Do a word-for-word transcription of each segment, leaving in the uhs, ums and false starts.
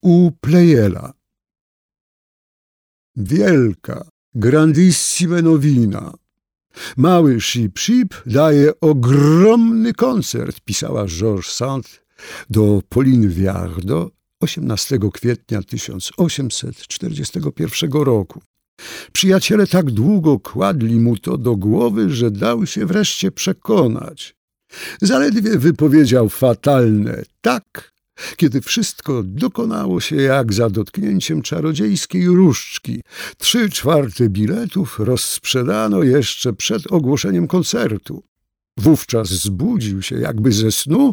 u Pleyela. Wielka, grandissima nowina. Mały Chip Chip daje ogromny koncert, pisała George Sand do Pauline Viardot osiemnastego kwietnia tysiąc osiemset czterdziestego pierwszego roku. Przyjaciele tak długo kładli mu to do głowy, że dał się wreszcie przekonać. Zaledwie wypowiedział fatalne tak, kiedy wszystko dokonało się jak za dotknięciem czarodziejskiej różdżki. Trzy czwarte biletów rozsprzedano jeszcze przed ogłoszeniem koncertu. Wówczas zbudził się jakby ze snu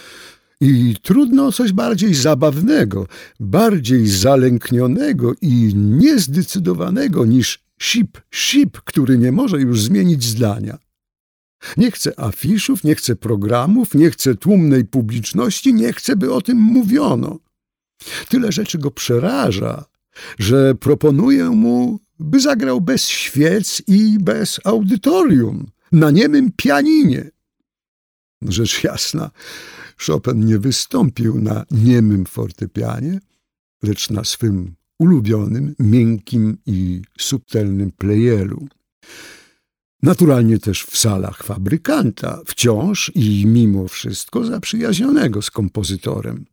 i trudno o coś bardziej zabawnego, bardziej zalęknionego i niezdecydowanego niż Chip Chip, który nie może już zmienić zdania. Nie chce afiszów, nie chce programów, nie chce tłumnej publiczności, nie chce, by o tym mówiono. Tyle rzeczy go przeraża, że proponuję mu, by zagrał bez świec i bez audytorium, na niemym pianinie. Rzecz jasna, Chopin nie wystąpił na niemym fortepianie, lecz na swym ulubionym, miękkim i subtelnym Pleyelu. Naturalnie też w salach fabrykanta, wciąż i mimo wszystko zaprzyjaźnionego z kompozytorem.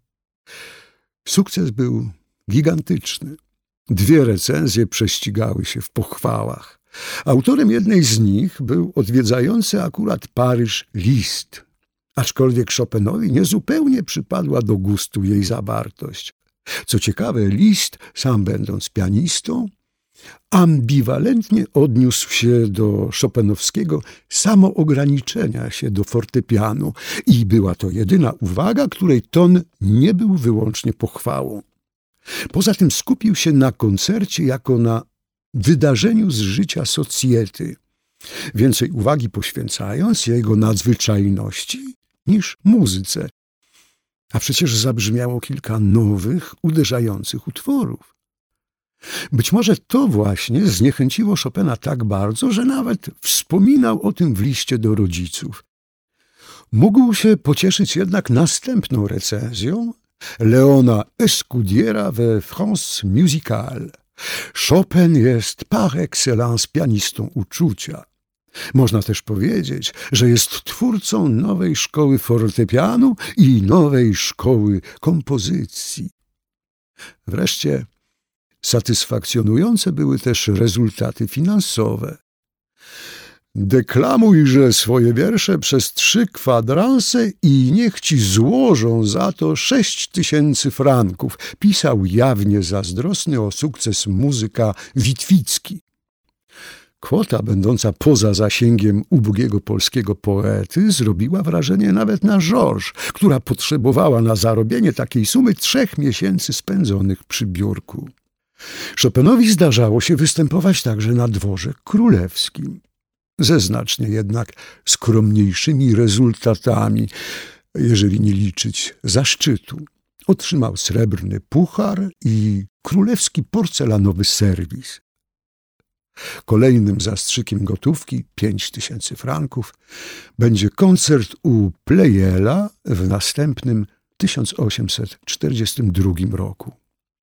Sukces był gigantyczny. Dwie recenzje prześcigały się w pochwałach. Autorem jednej z nich był odwiedzający akurat Paryż Liszt, aczkolwiek Chopinowi niezupełnie przypadła do gustu jej zawartość. Co ciekawe, Liszt, sam będąc pianistą, ambiwalentnie odniósł się do chopinowskiego samoograniczenia się do fortepianu i była to jedyna uwaga, której ton nie był wyłącznie pochwałą. Poza tym skupił się na koncercie jako na wydarzeniu z życia socjety, więcej uwagi poświęcając jego nadzwyczajności niż muzyce. A przecież zabrzmiało kilka nowych, uderzających utworów. Być może to właśnie zniechęciło Chopina tak bardzo, że nawet wspominał o tym w liście do rodziców. Mógł się pocieszyć jednak następną recenzją Leona Escudiera we France Musicale. Chopin jest par excellence pianistą uczucia. Można też powiedzieć, że jest twórcą nowej szkoły fortepianu i nowej szkoły kompozycji. Wreszcie satysfakcjonujące były też rezultaty finansowe. Deklamujże swoje wiersze przez trzy kwadranse i niech ci złożą za to sześć tysięcy franków, pisał jawnie zazdrosny o sukces muzyka Witwicki. Kwota będąca poza zasięgiem ubogiego polskiego poety zrobiła wrażenie nawet na Georges, która potrzebowała na zarobienie takiej sumy trzech miesięcy spędzonych przy biurku. Chopinowi zdarzało się występować także na dworze królewskim, ze znacznie jednak skromniejszymi rezultatami, jeżeli nie liczyć zaszczytu. Otrzymał srebrny puchar i królewski porcelanowy serwis. Kolejnym zastrzykiem gotówki, pięć tysięcy franków, będzie koncert u Pleyela w następnym tysiąc osiemset czterdziestym drugim roku.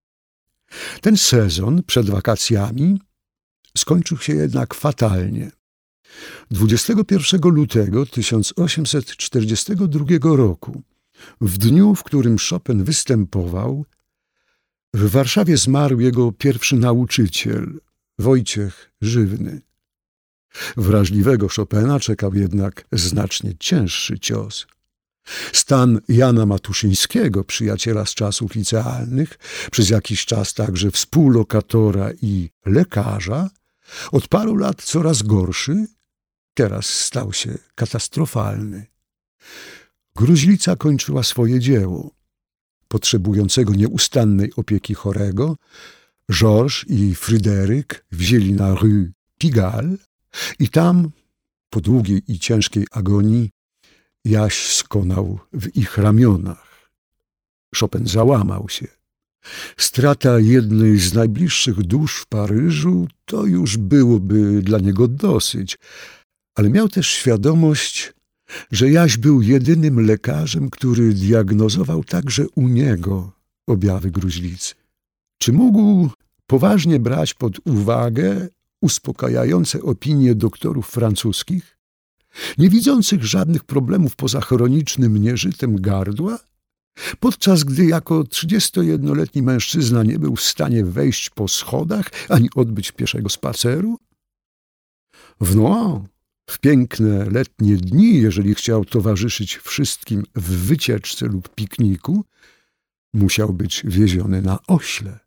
Ten sezon przed wakacjami skończył się jednak fatalnie. dwudziestego pierwszego lutego tysiąc osiemset czterdziestego drugiego roku, w dniu, w którym Chopin występował, w Warszawie zmarł jego pierwszy nauczyciel, Wojciech Żywny. Wrażliwego Chopina czekał jednak znacznie cięższy cios. Stan Jana Matuszyńskiego, przyjaciela z czasów licealnych, przez jakiś czas także współlokatora i lekarza, od paru lat coraz gorszy, teraz stał się katastrofalny. Gruźlica kończyła swoje dzieło. Potrzebującego nieustannej opieki chorego, Georges i Fryderyk wzięli na rue Pigalle i tam, po długiej i ciężkiej agonii, Jaś skonał w ich ramionach. Chopin załamał się. Strata jednej z najbliższych dusz w Paryżu to już byłoby dla niego dosyć, ale miał też świadomość, że Jaś był jedynym lekarzem, który diagnozował także u niego objawy gruźlicy? Czy mógł poważnie brać pod uwagę uspokajające opinie doktorów francuskich, nie widzących żadnych problemów poza chronicznym nieżytem gardła, podczas gdy jako trzydziestojednoletni mężczyzna nie był w stanie wejść po schodach ani odbyć pieszego spaceru? W Nohant, w piękne letnie dni, jeżeli chciał towarzyszyć wszystkim w wycieczce lub pikniku, musiał być wieziony na ośle.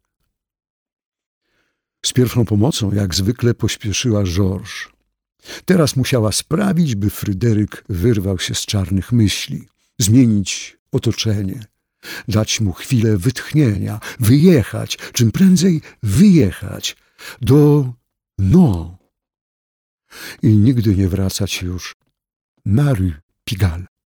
Z pierwszą pomocą jak zwykle pośpieszyła Georges. Teraz musiała sprawić, by Fryderyk wyrwał się z czarnych myśli, zmienić otoczenie, dać mu chwilę wytchnienia, wyjechać, czym prędzej wyjechać do Nohant i nigdy nie wracać już na Rue Pigalle.